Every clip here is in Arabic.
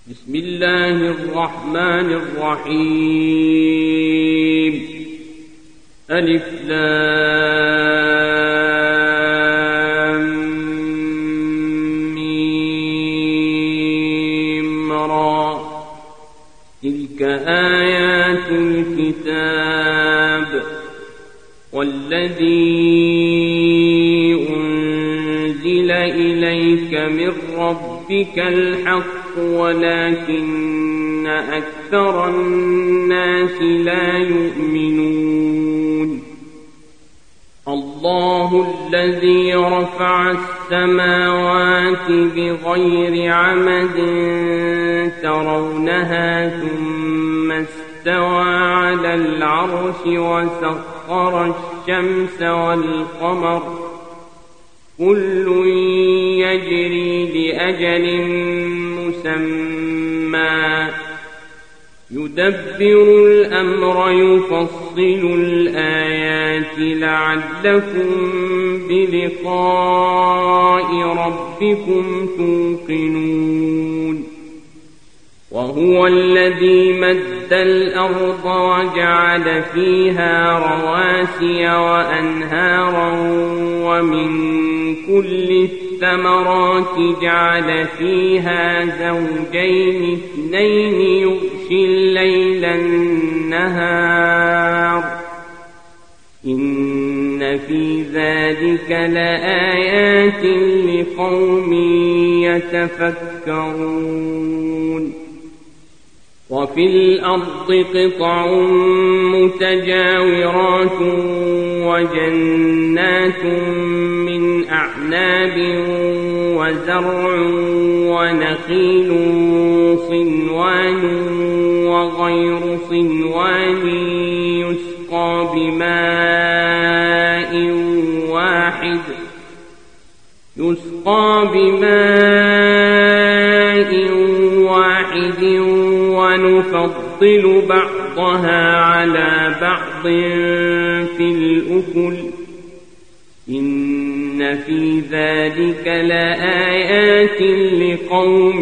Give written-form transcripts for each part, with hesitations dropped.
بسم الله الرحمن الرحيم. ألف لام ميم را. تلك آيات الكتاب والذي أنزل إليك من ربك الحق ولكن أكثر الناس لا يؤمنون. الله الذي رفع السماوات بغير عمد ترونها ثم استوى على العرش وسخر الشمس والقمر كل يجري لأجل مسمى يدبر الأمر يفصل الآيات لعلكم بلقاء ربكم توقنون. وهو الذي مد الأرض وجعل فيها رواسي وأنهارا ومن كل الثمرات جعل فيها زوجين اثنين يغشي الليل النهار إن في ذلك لآيات لقوم يتفكرون. وفي الأرض قطع متجاورات وجنات من أعناب وزرع ونخيل صنوان وغير صنوان يسقى بماء واحد ونفضل بعضها على بعض في الأكل إن في ذلك لآيات لقوم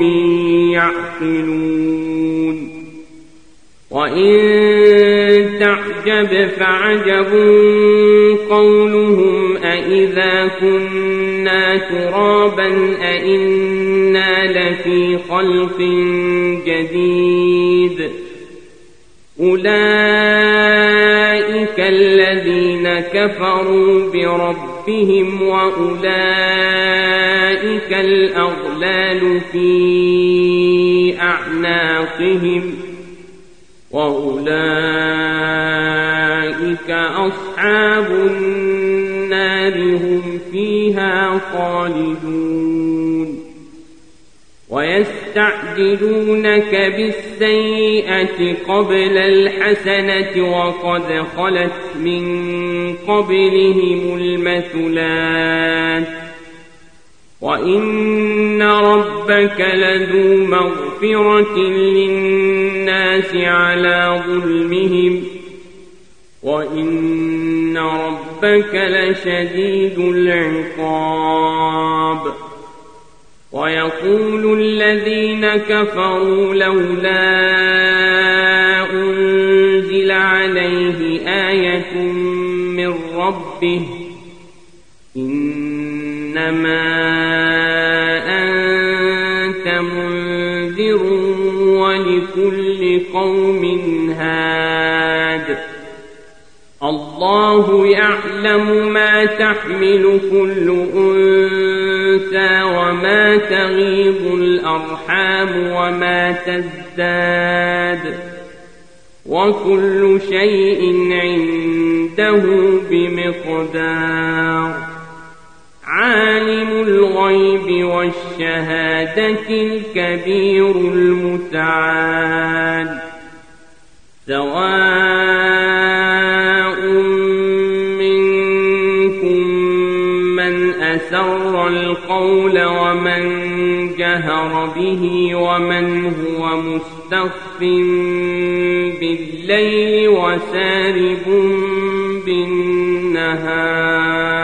يعقلون. وإن تعجب فعجب قولهم أإذا كنا ترابا أإنا لفي خلق جديد أولئك الذين كفروا بربهم وأولئك الأغلال في أعناقهم وأولئك أصحاب النار هم فيها خالدون. ويستعجلونك بالسيئة قبل الحسنة وقد خلت من قبلهم المثلات وإن ربك لذو مغفرة للناس على ظلمهم وإن ربك لشديد العقاب. ويقول الذين كفروا لولا أنزل عليه آية من ربه إنما أنت منذر ولكل قوم هاد الله يعلم ما تحمل كل أنثى وما تغيض الأرحام وما تزداد وكل شيء عنده بمقدار. عالم الغيب والشهادة الكبير المتعال. سواء منكم من أسر القول ومن جهر به ومن هو مستخف بالليل وسارب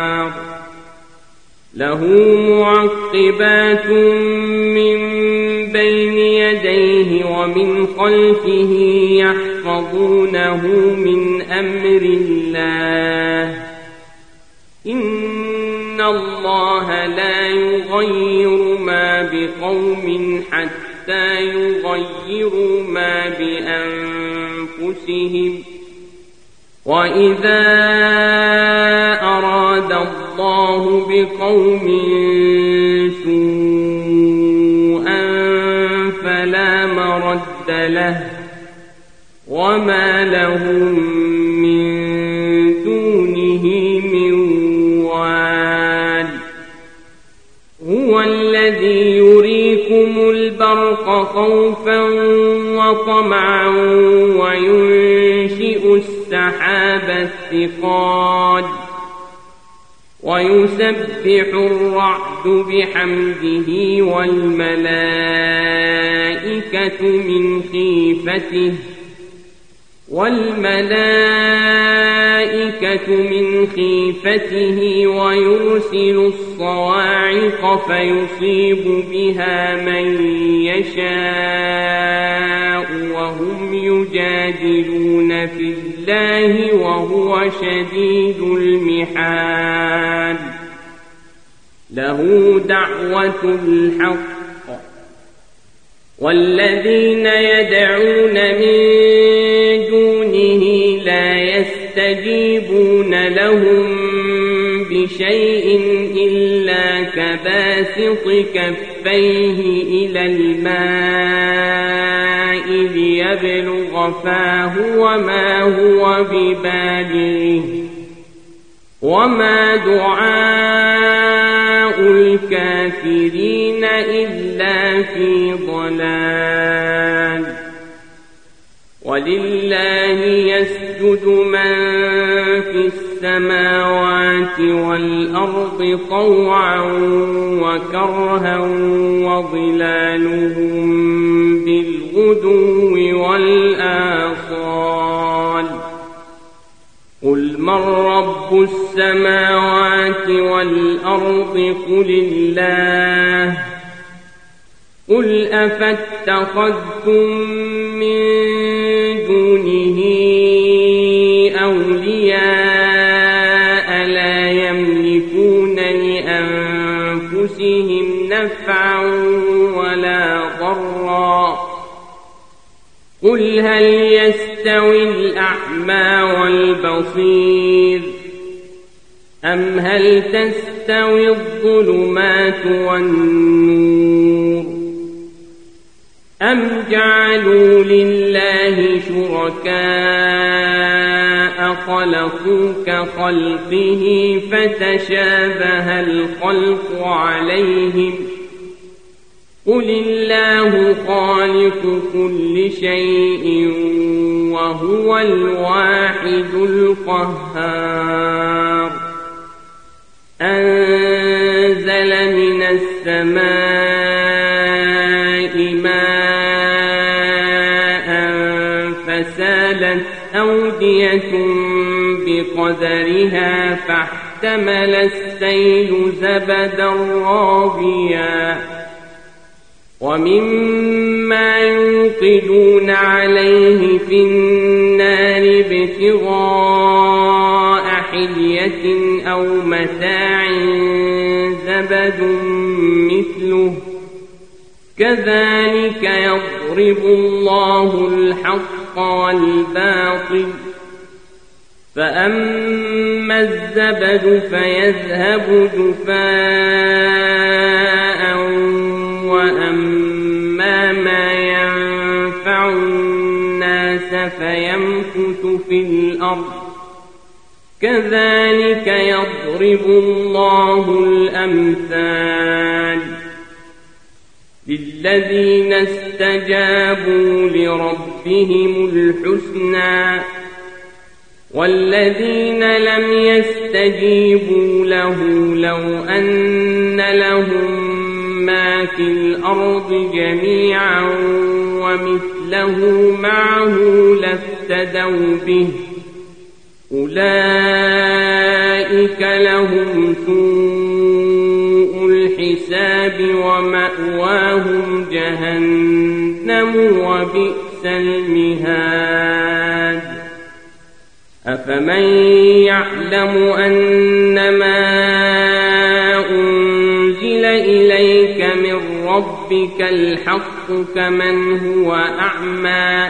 بالنهار له معقبات من بين يديه ومن خلفه يحفظونه من أمر الله إن الله لا يغير ما بقوم حتى يغيروا ما بأنفسهم وإذا أراد الله بقوم سوءا فلا مرد له وما لهم من دونه من وال هو الذي يريكم البرق خوفا وطمعا وينشئ السحاب الثقال ويسبح الرعد بحمده والملائكة من خيفته ويرسل الصواعق فيصيب بها من يشاء وهم يجادلون في الله وهو شديد المحال له دعوة الحق والذين يدعون من دونه لا يستجيبون لهم بشيء إلا كباسط كفيه إلى الماء ليبلغ فاه وما هو ببالغه وما دعاء الكافرين إلا في ضلال ولله يسجد من في السماوات والأرض طوعا وكرها وظلالهم بالغدو والآصال قل من رب السماوات والأرض قل الله قل أفاتخذتم من دونه أولياء لا يملكون لأنفسهم نفعا ولا ضرا قل هل يستوي الأعمى والبصير أم هل تستوي الظلمات والنور أم جعلوا لله شركاء خلقوا كخلقه فتشابه الخلق عليهم قل الله خالق كل شيء وهو الواحد القهار أنزل من السماء ماء فسالت أودية بقدرها فاحتمل السيل زبدا رابيا ومما يوقدون عليه في النار ابتغاء حلية أو متاع زبد مثله كذلك يضرب الله الحق والباطل فأما الزبد فيذهب جفاء وأما ما ينفع الناس فيمكث في الأرض كذلك يضرب الله الأمثال للذين استجابوا لربهم الحسنى والذين لم يستجيبوا له لو أن لهم ما في الأرض جميعا ومثله معه لافتدوا به أولئك لهم سوء الحساب الحساب ومأواهم جهنم وبئس المهاد أفمن يعلم أنما أنزل إليك من ربك الحق كمن هو أعمى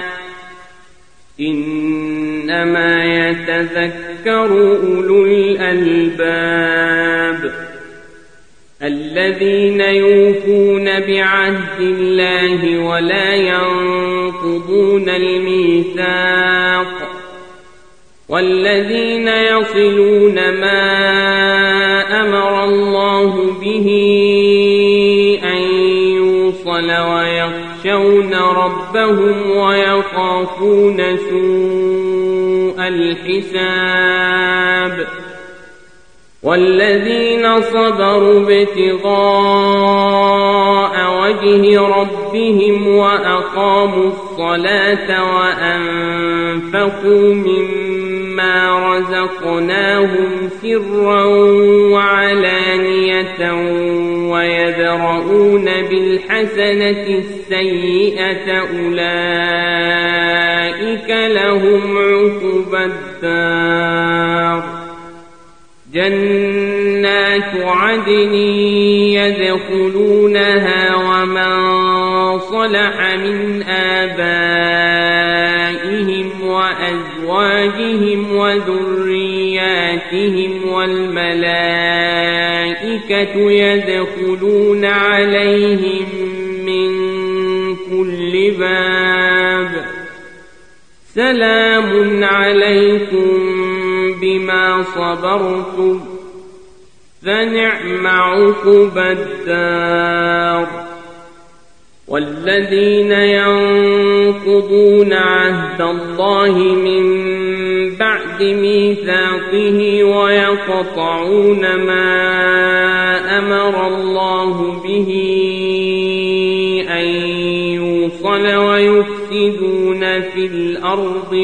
إنما يتذكر أولو الألباب الذين يوفون بعهد الله ولا ينقضون الميثاق والذين يصلون ما أمر الله به أن يوصل ويخشون ربهم ويخافون سوء الحساب والذين صبروا ابتغاء وجه ربهم وأقاموا الصلاة وأنفقوا مما رزقناهم سرا وعلانية ويدرؤون بالحسنة السيئة أولئك لهم عقبى الدار جنات عدن يدخلونها ومن صلح من آبائهم وأزواجهم وذرياتهم والملائكة يدخلون عليهم من كل باب سلام عليكم بما صبرتم فنعم عقبى الدار والذين ينقضون عهد الله من بعد ميثاقه ويقطعون ما أمر الله به أن يوصل ويفسدون في الأرض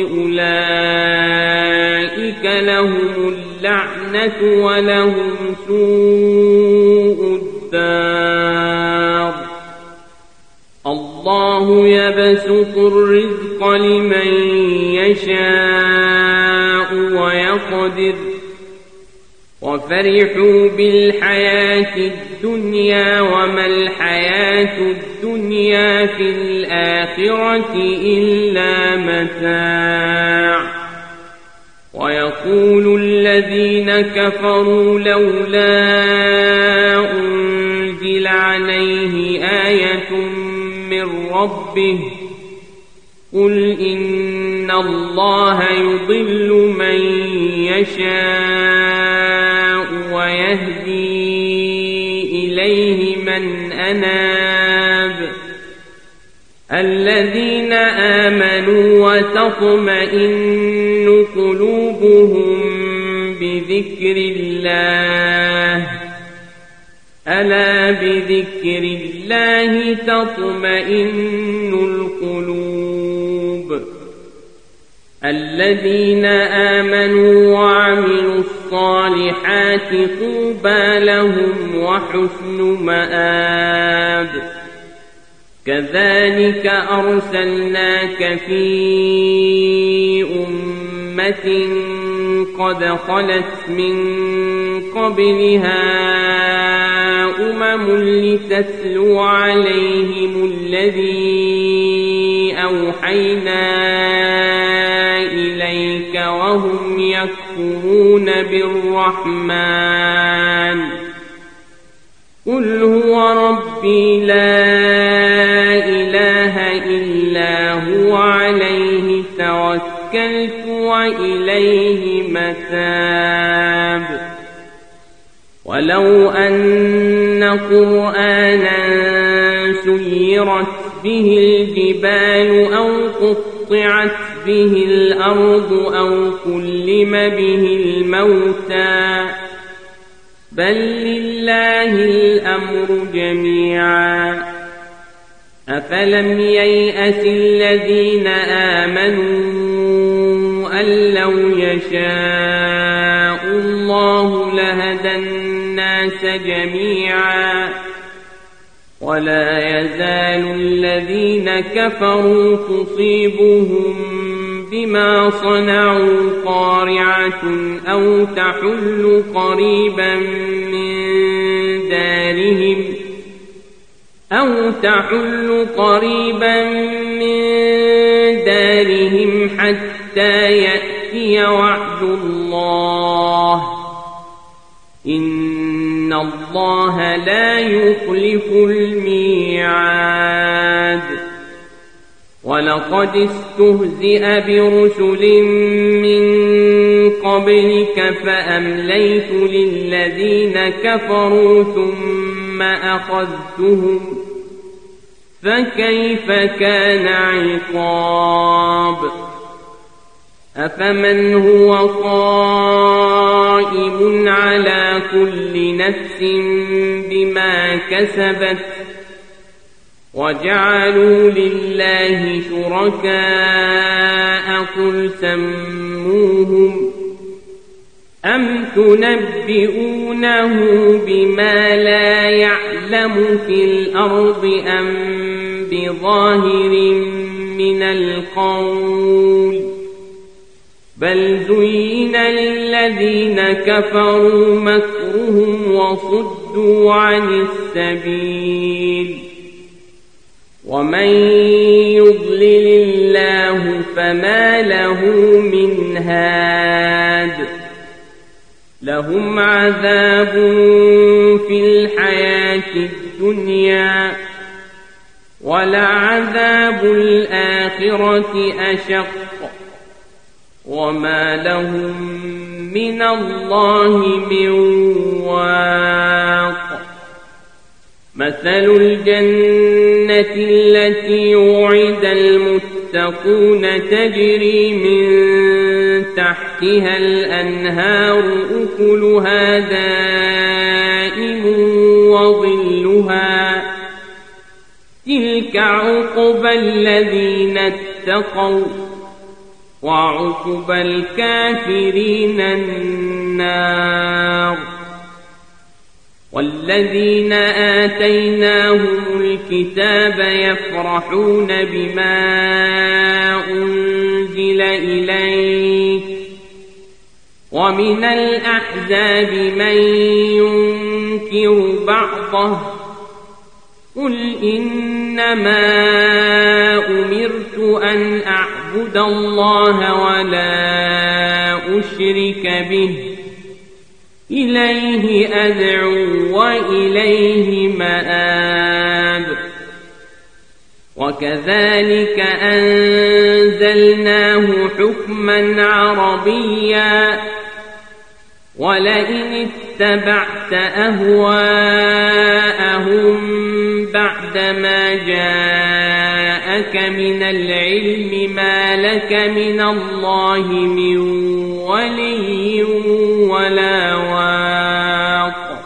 أولئك لهم اللعنة ولهم سوء الدار الله يبسط الرزق لمن يشاء ويقدر وفرحوا بالحياة الدنيا وما الحياة الدنيا في الآخرة إلا متاع ويقول الذين كفروا لولا أنزل عليه آية من ربه قل إن الله يضل من يشاء ويهدي إليه من أناب الذين آمنوا وتطمئن قلوبهم بذكر الله ألا بذكر الله تطمئن القلوب الذين آمنوا وعملوا الصالحات طوبى لهم وحسن مآب كذلك أرسلناك في أمة قد خلت من قبلها لتتلو عليهم الذي أوحينا إليك وهم يكفرون بالرحمن قل هو ربي لا إله إلا هو عليه توكلت وإليه متاب ولو أن قرآنا سيرت به الجبال أو قطعت به الأرض أو كلم به الموتى بل لله الأمر جميعا أفلم ييأس الذين آمنوا أن لو يشاء الله لهدى الناس جميعا ولا يزال الذين كفروا تصيبهم بما صنعوا قارعة أو تحل قريبا من دارهم حتى يأتي وعد الله إن الله لا يخلف الميعاد ولقد استهزئ برسل من قبلك فأمليت للذين كفروا ثم أخذتهم فكيف كان عقاب أفمن هو قائم على كل نفس بما كسبت وجعلوا لله شركاء قل سموهم أم تنبئونه بما لا يعلم في الأرض أم بظاهر من القول بل زين للذين كفروا مكرهم وصدوا عن السبيل ومن يضلل الله فما له من هاد لهم عذاب في الحياة الدنيا ولعذاب الآخرة أشق وما لهم من الله من واق مثل الجنة التي وعد المتقون تجري من تحتها الأنهار أكلها دائم وظلها تلك عقبى الذين اتقوا وعقبى الكافرين النار والذين آتيناهم الكتاب يفرحون بما أنزل إليك ومن الأحزاب من ينكر بعضه قل إنما أمرت أن أعبد الله ولا أشرك به إليه أدعو وإليه مآب وكذلك أنزلناه حكما عربيا ولئن اتبعت أهواءهم بعدما جاءك من العلم ما لك من الله من ولي ولا واق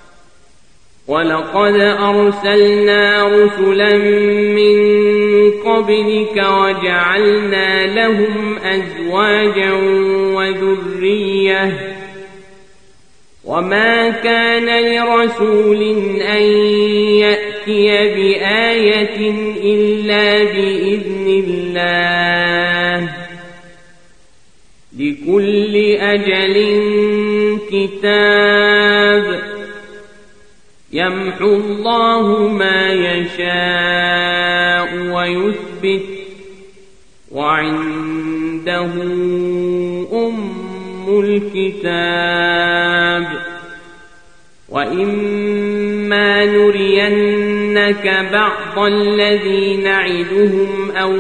ولقد أرسلنا رسلا من قبلك وجعلنا لهم أزواجا وذرية وما كان لرسول أن يأتي بآية إلا بإذن الله لكل أجل كتاب يمحو الله ما يشاء ويثبت وعنده الكتاب وإما نرينك بعض الذي نعدهم أو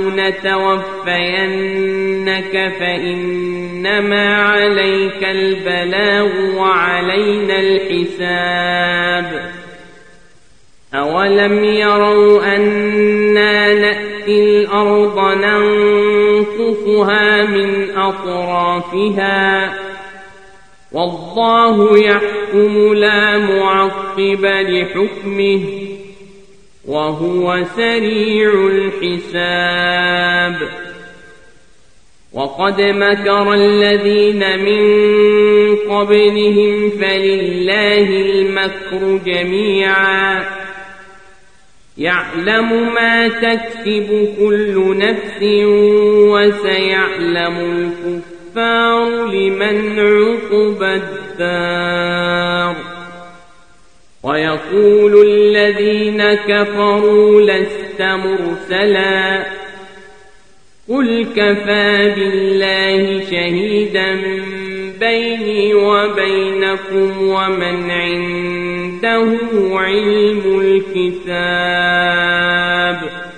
نتوفينك فإنما عليك البلاغ وعلينا الحساب أولم يروا أنا نأتي الأرض ننقصها من أطرافها والله يحكم لا معقب لحكمه وهو سريع الحساب وقد مكر الذين من قبلهم فلله المكر جميعا يعلم ما تكسب كل نفس وسيعلم الكفار لمن عقبى الدار ويقول الذين كفروا لست مرسلا قل كفى بالله شهيدا بيني وبينكم ومن عنده علم الكتاب